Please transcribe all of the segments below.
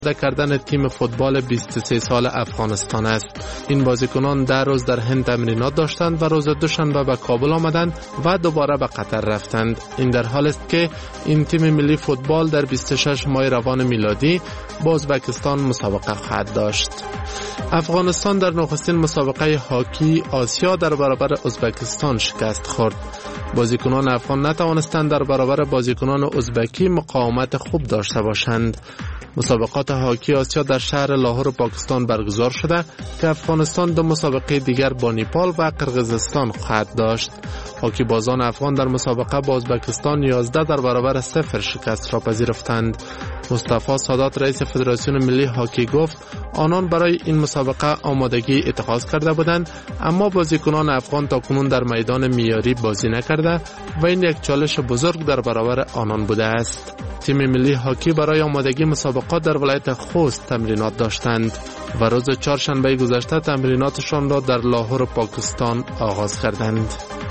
کردن تیم فوتبال 23 سال افغانستان است. این بازیکنان 10 روز در هند تمرینات داشتند و روز دوشنبه به کابل آمدند و دوباره به قطر رفتند. این در حالی است که این تیم ملی فوتبال در 26 ماه روان میلادی با ازبکستان مسابقه خواهد داشت. افغانستان در نخستین مسابقه هاکی آسیا در برابر ازبکستان شکست خورد. بازیکنان افغان نتوانستند در برابر بازیکنان ازبکی مقاومت خوب داشته باشند. مسابقات هاکی آسیا در شهر لاهور پاکستان برگزار شده که افغانستان دو مسابقه دیگر با نیپال و قرقیزستان خواهد داشت. هاکی بازان افغان در مسابقه با ازبکستان 11 در برابر 0 شکست را پذیرفتند. مصطفی سادات رئیس فدراسیون ملی هاکی گفت آنان برای این مسابقه آمادگی اتخاذ کرده بودند، اما بازیکنان افغان تاکنون در میدان معیاری بازی نکرده و این یک چالش بزرگ در برابر آنان بوده است. تیم ملی هاکی برای آمادگی مسابقات در ولایت خوست تمرینات داشتند و روز چهارشنبه گذشته تمریناتشان را در لاهور پاکستان آغاز کردند.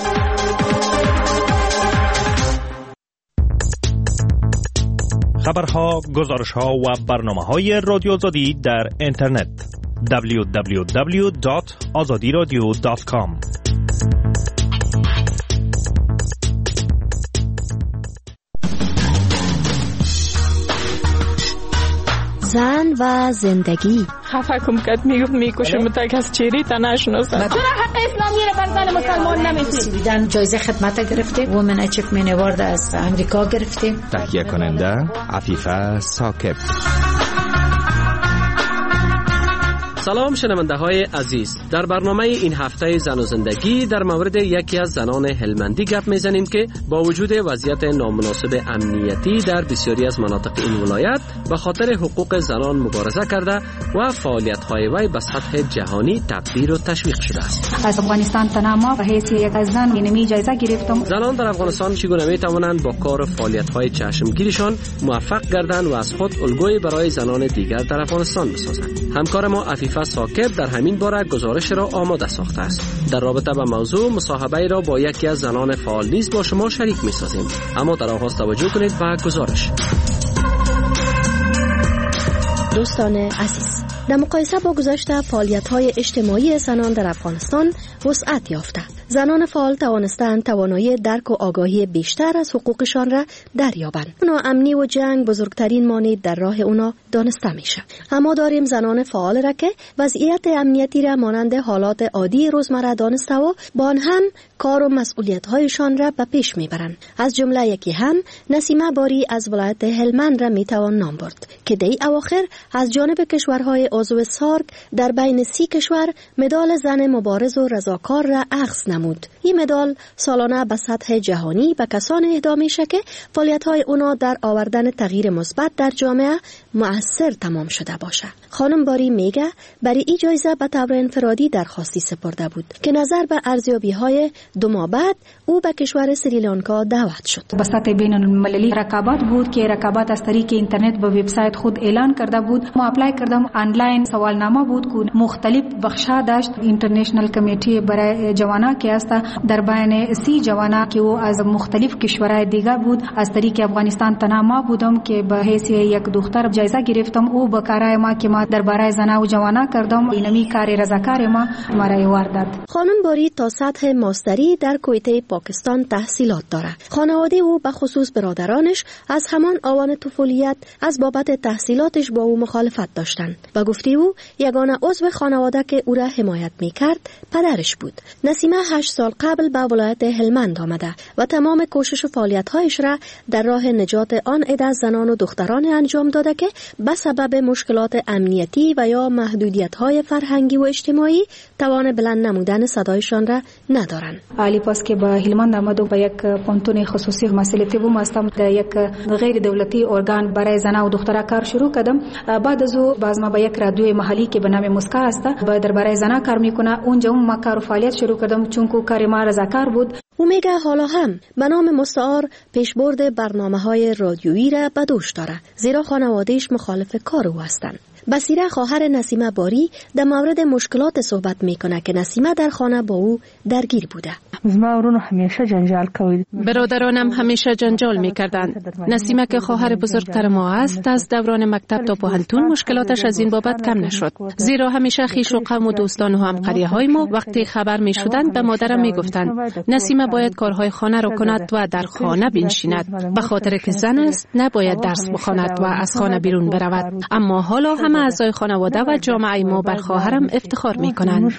خبرها، گزارشها و برنامه‌های رادیو آزادی در اینترنت www.azadiradio.com. زن و زندگی. خفه کم کد میکشم تا کس چیری تا نشناسم. چرا حق اسلامی را بر زن مسلمان نمیدی؟ دیدن جایزه خدمت گرفته، وومن اچیومنت اوارد از امریکا گرفته. تهیه کننده عفیفه ثاقب. سلام شنونده های عزیز، در برنامه این هفته زن و زندگی در مورد یکی از زنان هلمندی گپ میزنیم که با وجود وضعیت نامناسب امنیتی در بسیاری از مناطق این ولایت به خاطر حقوق زنان مبارزه کرده و فعالیت های وی به سطح جهانی تقدیر و تشویق شده است. از افغانستان تنها به حیث یک از زن اینمی جایزه گرفتم. زنان در افغانستان چگونه می توانند با کار و فعالیت های چشمگیرشان موفق گردند و از خود الگوی برای زنان دیگر در افغانستان بسازند؟ همکار ما عفیفه ثاقب در همین باره گزارش را آماده ساخته است. در رابطه با موضوع مصاحبه را با یکی از زنان فعال نیز با شما شریک می سازیم، اما در آغاز توجه کنید به گزارش. دوستان عزیز، در مقایسه با گذشته فعالیت‌های اجتماعی زنان در افغانستان وسعت یافته. زنان فعال توانستند توانایی درک و آگاهی بیشتر از حقوقشان را دریابند. ناامنی و جنگ بزرگترین مانع در راه اونا دانسته میشه. اما داریم زنان فعال را که وضعیت امنیتی را مانند حالات عادی روزمره دانسته و با آن هم کار و مسئولیت‌هایشان را به پیش میبرند. از جمله یکی هم نسیمه باری از ولایت هلمند را میتوان نام برد که در اواخر از جانب کشورهای عضو سارک در بین 30 کشور مدال زن مبارز و رضاکار را اخذ نمود. این مدال سالانه به سطح جهانی به کسان اهدا میشه که فعالیت‌های اونا در آوردن تغییر مثبت در جامعه مؤثر تمام شده باشه. خانم باری میگه برای این جایزه به طور انفرادی درخواستی سپرده بود که نظر به ارزیابی‌های 2 ماه بعد او به کشور سریلانکا دعوت شد. به سطح بین المللی رقابت بود که رقابت از طریق اینترنت به وبسایت خود اعلان کرده بود. ما اپلای کردم، آنلاین سوالنامه بود که مختلف بخشا داشت. اینترنشنال کمیتی برای جوانان که است در بین 30 جوانان که او از مختلف کشورهای دیگه بود. از طریق افغانستان تنها ما بودم که به حیث یک دختر جایزه گرفتم. او با کارهای ما که ما درباره زنان و جوانان کردم، اینمی کار رضاکار ما مرا ایوارد داد. خانم باری تا سطح ماستری در کویته پاکستان تحصیلات داره. خانواده او به خصوص برادرانش از همان آوان طفولیت از بابت تحصیلاتش با او مخالفت داشتند. و گفته او یگانه عضو خانواده که او را حمایت میکرد پدرش بود. نسیمه 8 سال قبل به ولایت هلمند آمده و تمام کوشش و فعالیت‌هایش را در راه نجات آن عده از زنان و دختران انجام داده که به سبب مشکلات امنیتی و یا محدودیت‌های فرهنگی و اجتماعی توان بلند نمودن صدایشان را ندارند. علی پس که به هلمند آمد و به یک پانتون خصوصی مسئولیتی بوم هستم، در یک غیر دولتی ارگان برای زنان و دختران کار شروع کردم. بعد از او باز ما به یک رادیوی محلی که به نام مسکا است درباره زنان کار میکنه. اونجا ما کار و فعالیت شروع کردم چون که کار ما رضاکار بود. او میگه حالا هم به نام مستعار پیشبرد برنامه‌های رادیویی را به دوش داره، زیرا خانواده‌اش مخالف کار او هستند. بصیره خواهر نسیمه باری در مورد مشکلات صحبت میکنه که نسیمه در خانه با او درگیر بوده. برادرانم همیشه جنجال میکردند. نسیمه که خواهر بزرگتر ما است، از دوران مکتب تا پوهنتون مشکلاتش از این بابت کم نشد. زیرا همیشه خویش و قوم و دوستان و همقریه های ما وقتی خبر میشدند به مادرم میگفتند نسیمه باید کارهای خانه را کند و در خانه بنشیند. به خاطر که زن است نباید درس بخواند و از خانه بیرون برود. اما حالا همه اعضای خانواده و جامعه ما بر خواهرم افتخار میکنند.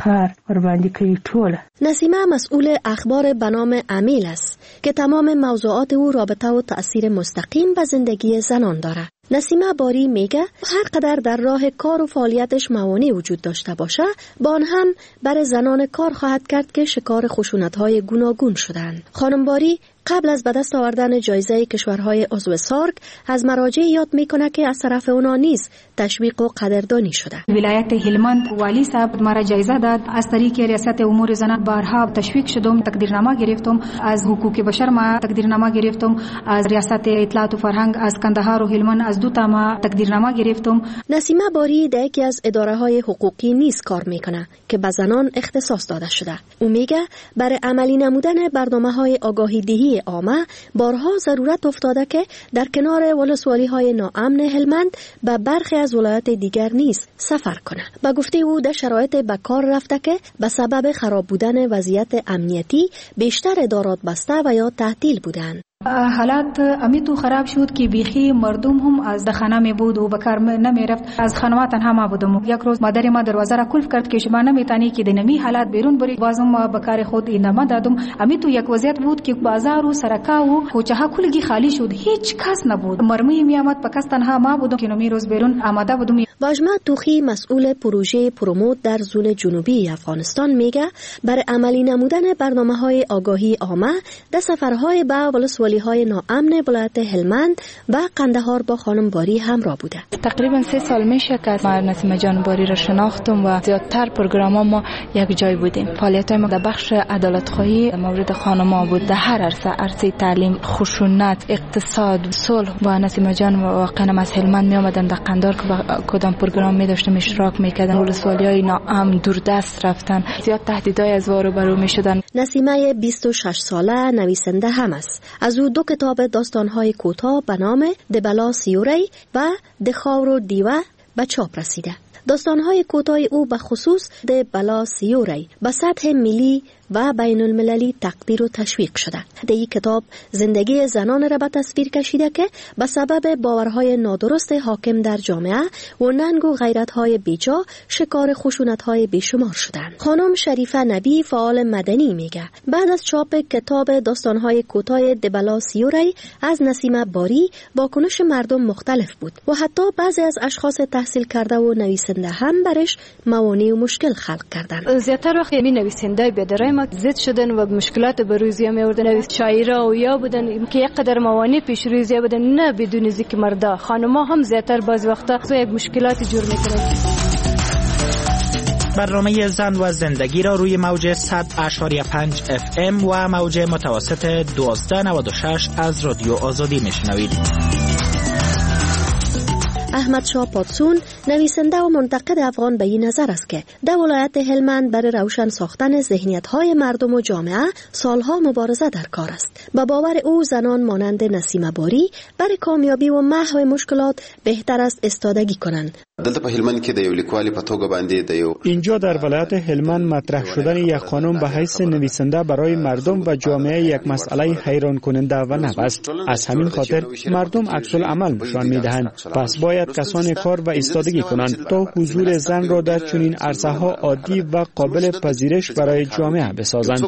نسیمه مسئول اخبار به نام امیل است که تمام موضوعات او رابطه و تأثیر مستقیم به زندگی زنان داره. نسیمه باری میگه هر قدر در راه کار و فعالیتش موانع وجود داشته باشه، با آن هم برای زنان کار خواهد کرد که شکار خشونت‌های گوناگون شدند. خانم باری قبل از به دست آوردن جایزه کشورهای عضو سارک از مراجع یاد میکنه که از طرف اونا نیز تشویق و قدردانی شده. ولایت هلمند والی صاحب مرا جایزه داد. از طریق ریاست امور زنان بارها تشویق شدم، تقدیرنامه گرفتم. از حقوق بشر ما تقدیرنامه گرفتم. از ریاست اطلاعات و فرهنگ از کندهار و هلمند از دو تا ما تقدیرنامه گرفتم. نسیمه باری در یکی از اداره‌های حقوقی نیز کار میکنه که به زنان اختصاص داده شده. او میگه برای عملی نمودن برنامه‌های آگاهی دهی عامه بارها ضرورت افتاده که در کنار ولسوالی‌های ناامن هلمند به برخی از ولایات دیگر نیز سفر کنه. با گفته او در شرایط به کار رفته که به سبب خراب بودن وضعیت امنیتی بیشتر ادارات بسته و یا تعطیل بودند. حالات امیتو خراب شد که بیخی مردم هم از خانه می بود و به کار نمی رفت. از خانه تنها ما بودم. یک روز مادر ما دروازه را کلف کرد که شما نمیتونی که دنمی حالات بیرون بری. بازم به کار خود ادامه دادم. امیتو یک وضعیت بود که بازار و سرکا و کوچه ها کلگی خالی شد. هیچ کس نبود. مرمی می آمد به کس تنها ما بودم که نمی روز بیرون آماده بودم. واجمه توخی مسئول پروژه پروموت در زون جنوبی افغانستان میگه برای عملی نمودن برنامه‌های آگاهی عامه در سفرهای به ولسوالی‌های ناامن ولایت هلمند و قندهار با خانم باری همراه بوده. تقریبا 3 سال میشه که ما نسیمه جان باری را شناختم و زیادتر پروگرام ما یک جای بودیم. فعالیت‌های ما در بخش عدالت‌خواهی مورد خانم‌ها بود. در هر عرصه تعلیم، خشونت، اقتصاد، صلح و نسیمه جان واقعا از هلمند می آمدن در قندهار که کدام پروگرام می داشتم اشتراک میکردن. ولسوالی‌های ناامن دوردست رفتن، زیاد تهدیدهای از وارو برو میشدن. نسیمه 26 ساله نویسنده هم است. از او 2 کتاب داستان‌های کوتاه به نام دبلا سیوری و دخاورو دیوه به چاپ رسیده. داستان‌های کوتاه او به خصوص دبلا سیوری به سطح ملی و بین المللی تقدیر و تشویق شده. در این کتاب زندگی زنان را به تصویر کشیده که به سبب باورهای نادرست حاکم در جامعه و ننگ و غیرت‌های بیجا شکار خشونت‌های بیشمار شدند. خانم شریفه نبی فعال مدنی میگه بعد از چاپ کتاب داستان‌های کوتاه دبلا سیوری از نسیمه باری واکنش مردم مختلف بود و حتی بعضی از اشخاص تحصیل کرده و نویسنده هم برش موانع و مشکل خلق کردند. زیاتر وقت می نویسنده بدرای ما زد شدن و مشکلات بروزی می آوردن. نویس شاعرها و یا بودن که یک قدر موانع پیش روی بودن، نه بدون ذکر مردا. خانم‌ها هم زیاتر بعضی وقتا یک مشکلاتی جور میکنند. برنامه زن و زندگی را روی موج 100.5 FM و موج متوسط 1296 از رادیو آزادی میشنوید. احمد شاه پادسون نویسنده و منتقد افغان به این نظر است که در ولایت هلمند برای روشن ساختن ذهنیت‌های مردم و جامعه سالها مبارزه در کار است. به باور او زنان مانند نسیمه باری برای کامیابی و محو مشکلات بهتر است استادگی کنند. دلته په هلمند کې د یو لیکوالي په توګه باندې د یو اینجا در ولایت هلمند مطرح شدن یک خانم به حیث نویسنده برای مردم و جامعه یک مسئله حیران کننده و نو است. از همین خاطر مردم عکس العمل نشان میدهند. پس باید کسان کار و ایستادگی کنند تا حضور زن را در چنین عرصه ها عادی و قابل پذیرش برای جامعه بسازند.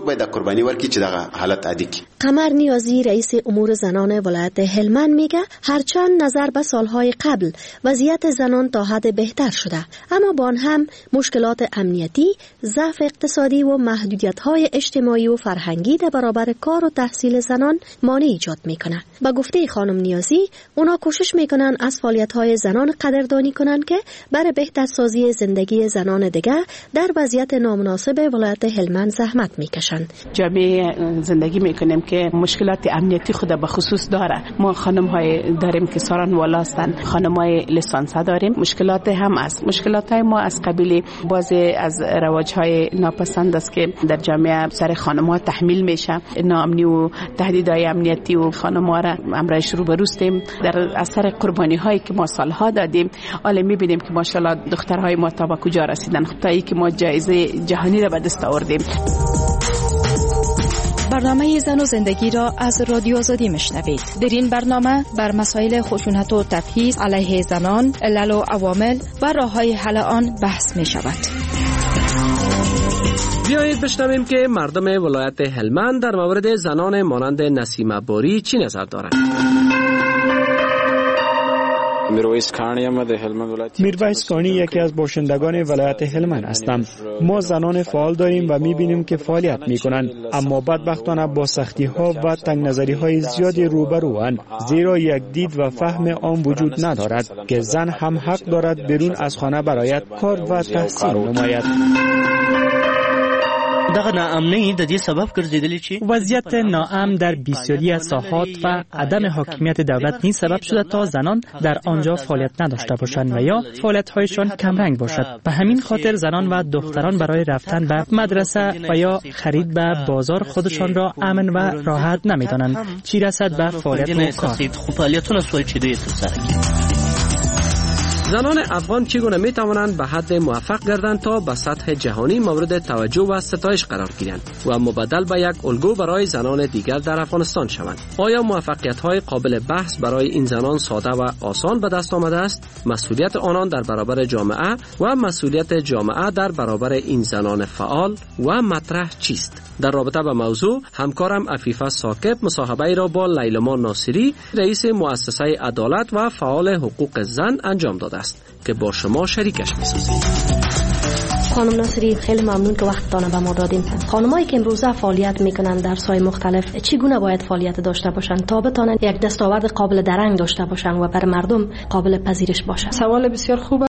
قمر نیازی رئیس امور زنان ولایت هلمند میگه هرچند نظر به سالهای قبل وضعیت زنان تا حد بهتر شده، اما با آن هم مشکلات امنیتی، ضعف اقتصادی و محدودیت‌های اجتماعی و فرهنگی در برابر کار و تحصیل زنان مانع ایجاد میکنه. با گفته خانم نیازی اونا کوشش میکنن از فعالیت‌های زنان قدردانی کنن که برای بهترسازی زندگی زنان دیگر در وضعیت نامناسب ولایت هلمند زحمت میکشند. جامعه زندگی میکنیم که مشکلات امنیتی خود به خصوص داره. ما خانم های داریم که ساران والا هستن، خانم های لیسانسه داریم. مشکلات هم است. مشکلات های ما از قبیل بعضی از رواج های ناپسند است که در جامعه سر خانم ها تحمیل میشه. ناامنی و تهدیدهای امنیتی و خانم ها را امروز روبروستیم. در اثر قربانی هایی که ما سالها دادیم، حالا میبینیم که ماشاءالله دخترهای ما تا به کجا رسیدن، تا ای که ما جایزه جهانی را به دست آوردیم. برنامه زن و زندگی را از رادیو آزادی میشنوید. در این برنامه بر مسائل خشونت و تبعیض علیه زنان، علل و عوامل و راه‌های حل آن بحث می شود. بیایید بشنویم که مردم ولایت هلمند در مورد زنان مانند نسیمه باری چی نظر دارند. میرویس کانی یکی از باشندگان ولایت هلمند هستم. ما زنان فعال داریم و میبینیم که فعالیت میکنند، اما بدبختانه با سختی ها و تنگ نظری های زیادی روبروان، زیرا یک دید و فهم آن وجود ندارد که زن هم حق دارد بیرون از خانه برایت کار و تحصیل نماید. دغه ناامنی د دې سبب ګرځیدلی چې وضعیت ناامن در بسیاری از ساحات و عدم حاکمیت دولت نیز سبب شده تا زنان در آنجا فعالیت نداشته باشند و یا فعالیت‌هایشان کمرنگ باشد. به همین خاطر زنان و دختران برای رفتن به مدرسه و یا خرید به بازار خودشان را امن و راحت نمی‌دانند، چی رسد به فعالیت و کار. زنان افغان چگونه می توانند به حد موفق گردند تا به سطح جهانی مورد توجه و ستایش قرار گیرند و مبدل به یک الگو برای زنان دیگر در افغانستان شوند؟ آیا موفقیت‌های قابل بحث برای این زنان ساده و آسان به دست آمده است؟ مسئولیت آنان در برابر جامعه و مسئولیت جامعه در برابر این زنان فعال و مطرح چیست؟ در رابطه با موضوع همکارم عفیفه ساکب مصاحبه را با لیلما ناصری، رئیس مؤسسه عدالت و فعال حقوق زن انجام داده است که با شما شریکش می‌سازیم. خانم ناصری، خیلی ممنون که وقتتان به ما دادین. خانمایی که امروزه فعالیت میکنن در ساحات مختلف چگونه باید فعالیت داشته باشن تا بتونن یک دستاورد قابل درنگ داشته باشن و بر مردم قابل پذیرش باشن؟ سوال بسیار خوبه.